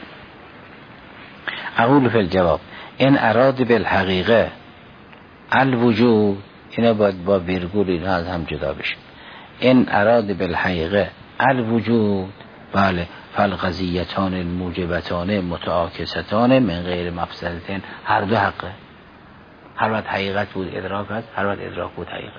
اقول فی الجواب این اراد بالحقیقه الوجود، اینا باید با ویرگول اینا از هم جدا بشه. این اراد بالحقیقه الوجود بله فالقضیتان الموجبتان متعاکستان من غیر مفسدتين، هر دو حقه. هر وقت حقیقت بود ادراک است، هر وقت ادراک بود حقیقت.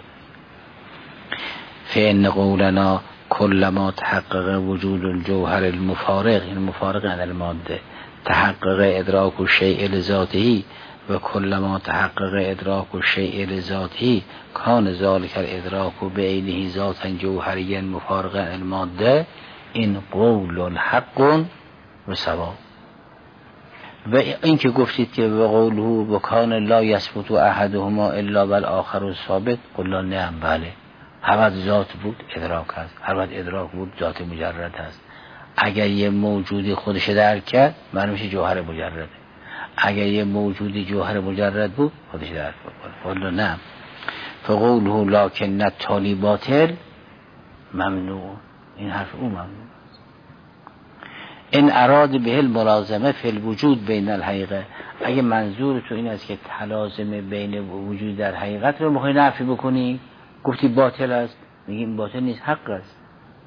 فإن قولنا كل ما تحقق وجود الجوهر المفارق، این مفارق عن الماده، تحقق ادراک الشیء لذاته و کل ما تحقق ادراک الشیء لذاته کان ذلك الادراک بعینه ذاتا جوهریا مفارقا عن الماده. این قول حق و صواب. و این که گفتید که و قوله و کان لا یثبت احدهما الا والآخر ثابت، قلنا نعم بله، هر وقت ذات بود ادراک هست، هر وقت ادراک بود ذات مجرد هست. اگر یه موجودی خودش درک کرد معلوم میشه جوهر مجرده، اگر یه موجودی جوهر مجرد بود خودش درک بکنه. قلنا نعم. فقوله لکن التالی باطل ممنوع، این حرف او ممنوع. این اراد به الملازمه فی الوجود بین الحقیقه، اگه منظور تو این است که تلازم بین وجود در حقیقت رو میخوای نفی بکنی، گفتی باطل است، میگیم باطل نیست، حق است.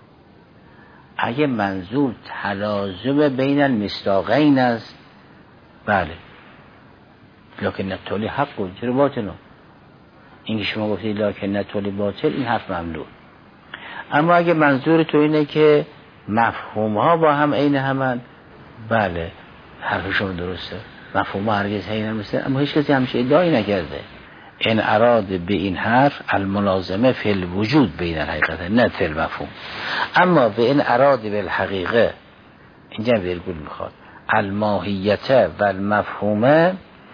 اگه منظور تلازم بین المصداقین است، بله، لکن نتولی حق و چرا باطل؟ این که شما گفتید لکن نتولی باطل، این حرف ممنوع. اما اگه منظور تو اینه که مفهوم ها با هم عین همن، بله، حرف شما درسته، مفهوم ها هرگز عین نمیشه، اما هیچ کسی همچه ادعایی نکرده. این اراد به این حرف الملازمه فی الوجود بین الحقیقت، نه فی المفهوم. اما به این اراد به الحقیقه، اینجا ویرگول میخواد، الماهیت و المفهومه،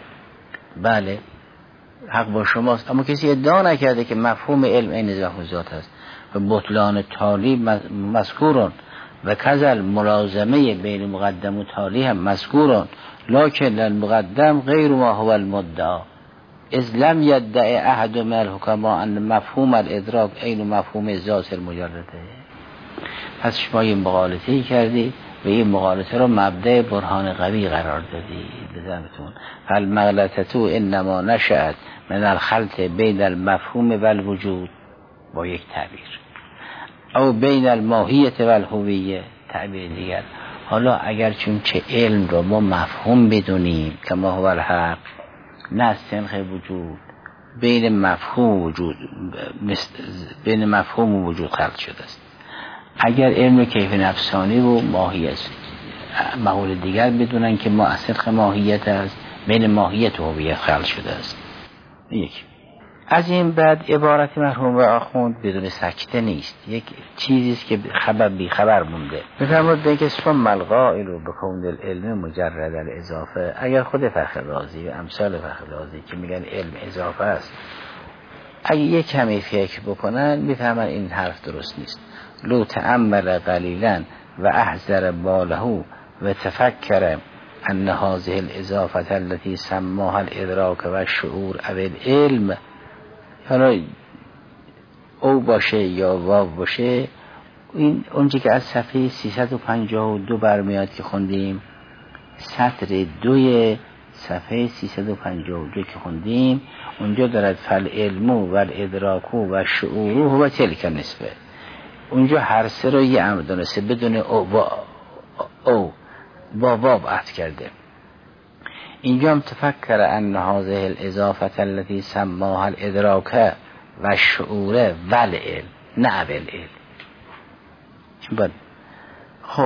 بله حق با شماست. اما کسی ادعا نکرده که مفهوم علم این مفهوم ذات است و بطلان تالی مذکورون و کذل ملازمه بین مقدم و تالی هم مذکورون، لکن المقدم غیر ما هو المدعا اذ لم یدعی احد من الحکما ان مفهوم الادراک این مفهوم ذات المجرده. پس شما یه مغالطه‌ای کردی و این مغالطه رو مبدأ برهان قوی قرار دادی. بزنتون فالمغلطه انما نشأت من الخلط بین المفهوم و الوجود با یک تعبیر، او بین الماهیت و الهویه تعبیر دیگر. حالا اگر چون چه علم رو ما مفهوم بدونیم که ما هو الحق، نه سنخ وجود، بین مفهوم وجود بین مفهوم و وجود خلق شده است. اگر علم کیف نفسانی و ماهیت مقول دیگر بدونن که ما سنخ ماهیت است، بین ماهیت و هویت خلق شده است. یک از این بعد عبارت مرحوم آخوند بدون سکته نیست، یک چیزیست که خبر بی خبر مونده. میفرمود به که ثم القائل بکون العلم مجرد الاضافه. اگر خود فخر رازی و امثال فخر رازی که میگن علم اضافه است، اگه یک کمی فکر بکنن میفهمن این حرف درست نیست. لو تأمل قلیلا و احذر باله و تفکر ان هذه الاضافه التي سماها الادراک و الشعور او العلم، حالا او باشه یا واو باشه، این اونجا که از صفحه سیصد و پنجاه و دو برمیاد که خوندیم، سطر دوی صفحه سیصد و پنجاه و دو که خوندیم، اونجا دارد فالعلم و الادراک و شعور و تلک نسبه. اونجا هر سه رو یه امر دانسته بدون او با او با واو عطف کرده. اینجا هم تفکر ان هذه الاضافه التي سماها الادراک و الشعور و العلم، نه العلم. خب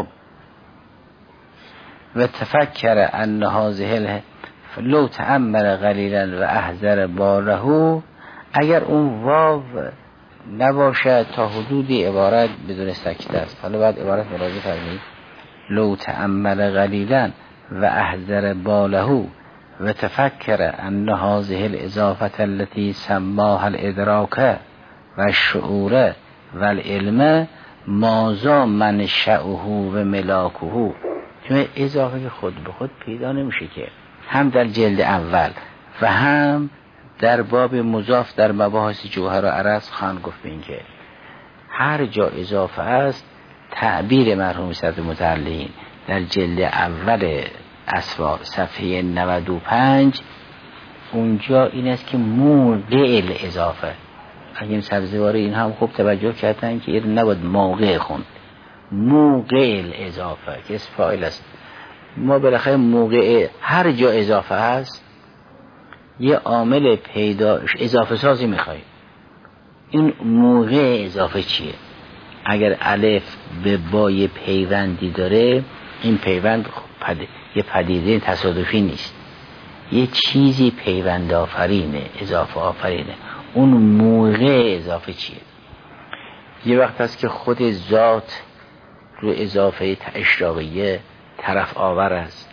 و تفکر ان هذه لو تأمل قلیلا و احذر باله، اگر اون واو نباشه تا حدودی عبارت بدون سکته است. حالا بعد عبارت مراجعه فرمایید. لو تأمل قلیلا و احذر باله و تفکر ان هذه الاضافه التي سماها الادراک و الشعور و العلم مازا منشأه و ملاکه. چون اضافه که خود به خود پیدا نمیشه که، هم در جلد اول و هم در باب مضاف در مباحث جوهر و عرض خان گفت این که هر جا اضافه است تعبیر مرحوم صدر متعلین در جلد اول اسوار صفحه نود و پنج اونجا این است که موقع اضافه. اگه این سبزواره این هم خوب توجه کردن که این نباید موقع خوند، موقع اضافه که اسم فاعل است. ما بالاخره موقع هر جا اضافه هست یه عامل پیدا اضافه سازی میخوایم. این موقع اضافه چیه؟ اگر الف به بای پیوندی داره، این پیوند پد... یه پدیده تصادفی نیست، یه چیزی پیوند آفرینه، اضافه آفرینه. اون موقع اضافه چیه؟ یه وقت هست که خود ذات رو اضافه اشراقیه طرف آور است،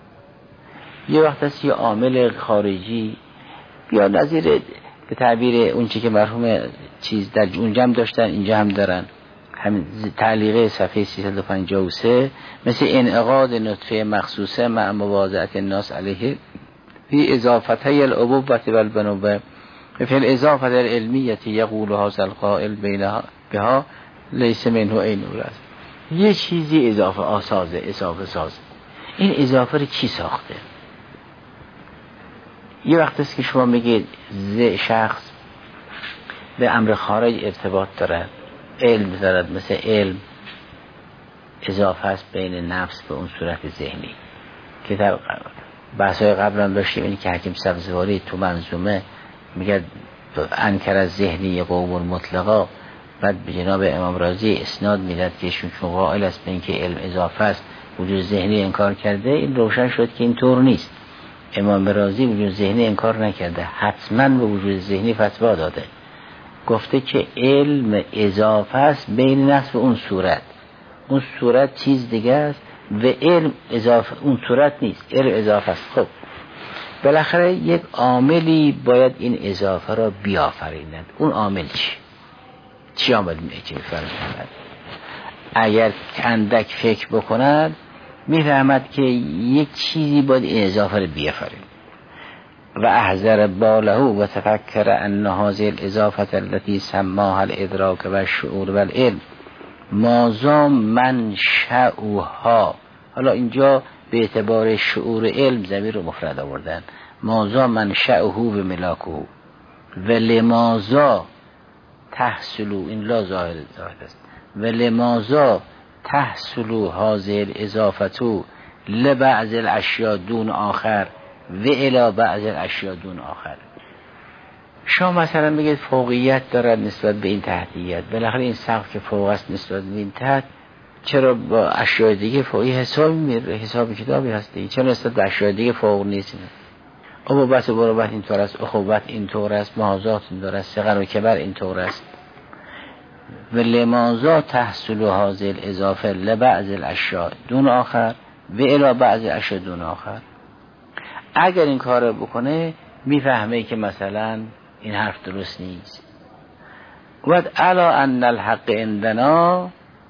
یه وقت هست یه عامل خارجی یا نظیر به تعبیر اون چی که مرحوم چیز در اونجا هم داشتن اینجا هم دارن، همین تعلیقه صفحه سیصد و پنجاه و سه، مثل انعقاد نطفه مخصوصه مع مواضعت الناس علیه فی اضافته الابوت و البنوبه فی الاضافه العلمیه یقول هذا القائل بینها بها لیس منه این است. یه چیزی اضافه آسازه، اضافه ساز. این اضافه رو کی ساخته؟ یه وقت است که شما میگید شخص به امر خارج ارتباط دارد، علم دارد، مثل علم اضافه است بین نفس به اون صورت ذهنی که در بحث‌های قبل هم داشتیم. این که حکیم سبزواری تو منظومه میگه انکر از ذهنی قوم مطلقا، بعد به جناب امام رازی اسناد میداد که ایشون چون قائل است به اینکه علم اضافه است وجود ذهنی انکار کرده. این روشن شد که این طور نیست. امام رازی وجود ذهنی انکار نکرده، حتما به وجود ذهنی فتوا داده، گفته که علم اضافه است بین نفس و اون صورت، اون صورت چیز دیگه است و علم اضافه اون صورت نیست، علم اضافه است. خب بالاخره یک عاملی باید این اضافه را بیافریند. اون عامل چی؟ چی عامل میفرماید؟ اگر اندک فکر بکند میفهمد که یک چیزی باید این اضافه را بیافرین. و احذر باله و تفکر ان هذه الاضافه التي سماها الادراک و الشعور و العلم مازا منشأها. حالا اینجا به اعتبار شعور علم ضمیر رو مفرد آوردن، مازا منشأه به ملاکه و لمازا تحصلو، این لا ظاهر است، و لمازا تحصلو هذه الاضافه لبعض الاشیاء دون آخر و الی بعض الاشیاء دون آخر. شما مثلا بگید فوقیت دارد نسبت به این تحتیت، بالاخره این سقف که فوق است نسبت به این تحت، چرا با اشیاء دیگه فوقی حساب میره؟ حساب کتابی هست دیگه، چرا نسبت به اشیاء دیگه فوق نیست؟ ابوبت و بروبت این طور است، اخوت این طور است، محاذات این طور است، صغر و کبر این طور است. و لمازا تحصل هذه الاضافه لبعض الاشیاء دون آخر و الی بعض الاشیاء دون آخر. اگر این کار بکنه میفهمه که مثلا این حرف درست نیست. و الا ان الحق عندنا،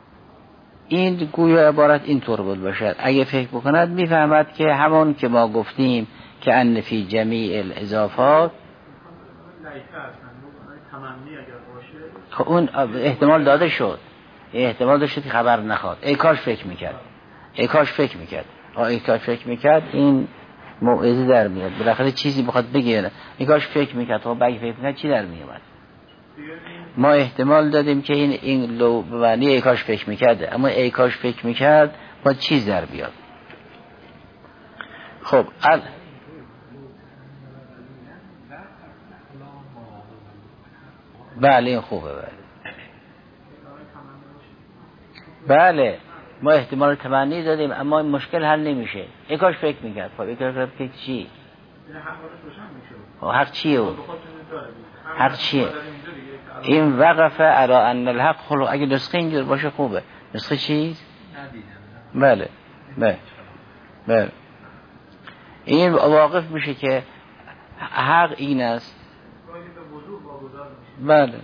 این گویا عبارت این طور بود باشد. اگه فکر بکند میفهمد که همون که ما گفتیم که ان فی جمیع الاضافات، اون احتمال داده شد، احتمال داشت که خبر نخواد، ای کاش فکر میکرد، ای کاش فکر میکرد، ای کاش فکر میکرد، این موعظه در میاد. بالاخره چیزی بخواد بگه، ای کاش فکر میکرد، خب بگی فکر میکرد چی در میومد؟ ما احتمال دادیم که این این لو به معنی ای کاش فکر میکرده، اما ای کاش فکر میکرد با چیز در بیاد. خب ال بله این خوبه، بله بله ما احتمال تمنی دادیم اما این مشکل حل نمیشه. ای کاش فکر میکرد. خب ای کاش فکر چی؟ حق چیه اون؟ حق چیه؟ این وقف علی ان الحق خلق. اگه نسخه اینجور باشه خوبه. نسخه چیز؟ بله بله بله این واقف میشه که حق این است. بله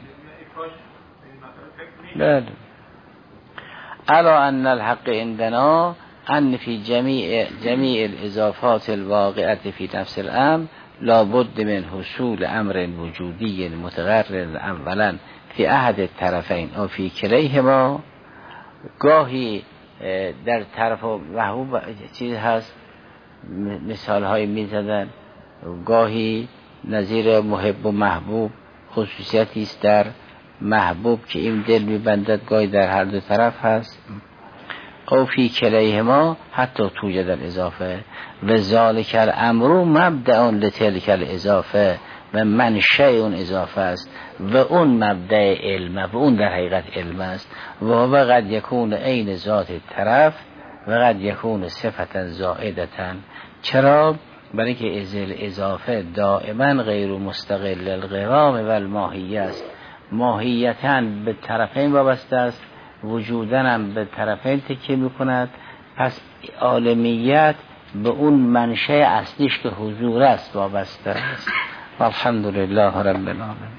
بله علی ان الحق عندنا ان فی جمیع جمیع الاضافات الواقعه فی نفس الامر لابد من حصول امر وجودی متقرر اولا فی احد الطرفین او فی کلیهما. گاهی در طرف محبوب چیز هست، مثال های می زدن، گاهی نظیر محب و محبوب خصوصیتی است در محبوب که این دل می بندد، گاهی در هر دو طرف هست. او فی کلیهما حتی توجد الاضافه و ذالک الامر مبدأ لتلک الاضافه و منشأ اون اضافه است و اون مبدأ علم و اون در حقیقت علم است. و هو قد یکون عین ذات طرف و قد یکون صفتا زائدتا. چرا؟ برای که ازل اضافه دائما غیر مستقل القوام و الماهیه است، ماهیتاً به طرفین وابسته است، وجوداً هم به طرفین تکیه میکند. پس عالمیت به اون منشأ اصلیش که حضور است وابسته است. الحمدلله رب العالمین.